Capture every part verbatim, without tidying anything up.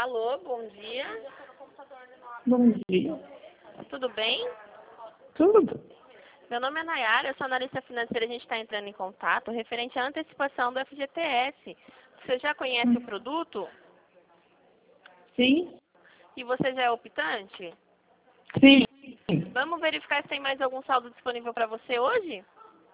Alô, bom dia. Bom dia. Tudo bem? Tudo. Meu nome é Nayara, eu sou analista financeira, a gente está entrando em contato referente à antecipação do F G T S. Você já conhece o produto? Sim. E você já é optante? Sim. Vamos verificar se tem mais algum saldo disponível para você hoje?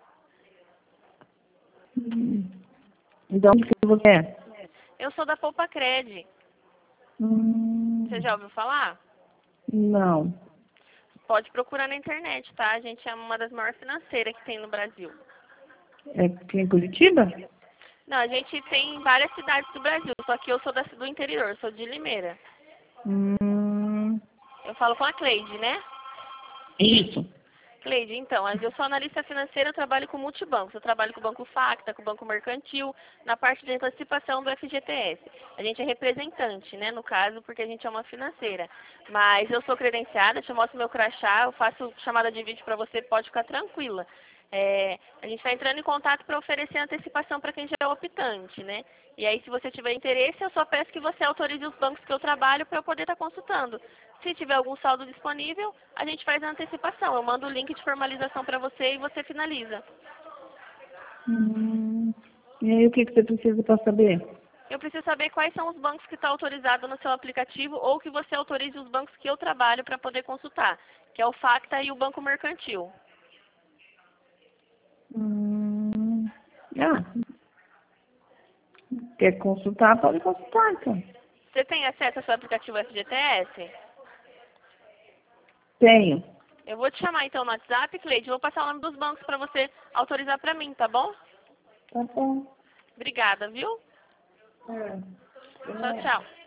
Hum. Então, o que você é? Eu sou da Poupa Cred. Hum. Você já ouviu falar? Não. Pode procurar na internet, tá? A gente é uma das maiores financeiras que tem no Brasil. É aqui em Curitiba? Não, a gente tem em várias cidades do Brasil, só que eu sou da, do interior, sou de Limeira. Hum. Eu falo com a Cleide, né? Isso. Cleide, então, eu sou analista financeira, eu trabalho com multibancos. Eu trabalho com o Banco Facta, com o Banco Mercantil, na parte de antecipação do F G T S. A gente é representante, né, no caso, porque a gente é uma financeira. Mas eu sou credenciada, te mostro meu crachá, eu faço chamada de vídeo para você, pode ficar tranquila. É, a gente está entrando em contato para oferecer antecipação para quem já é optante, né? E aí, se você tiver interesse, eu só peço que você autorize os bancos que eu trabalho para eu poder estar consultando. Se tiver algum saldo disponível, a gente faz a antecipação. Eu mando o link de formalização para você e você finaliza. Hum. E aí, o que, que você precisa para saber? Eu preciso saber quais são os bancos que estão autorizados no seu aplicativo ou que você autorize os bancos que eu trabalho para poder consultar, que é o Facta e o Banco Mercantil. Hum. Ah. Quer consultar? Pode consultar, então. Você tem acesso ao seu aplicativo F G T S? Tenho. Eu vou te chamar então no WhatsApp, Cleide. Vou passar o nome dos bancos para você autorizar para mim, tá bom? Tá bom. Obrigada, viu? É. Tchau, tchau.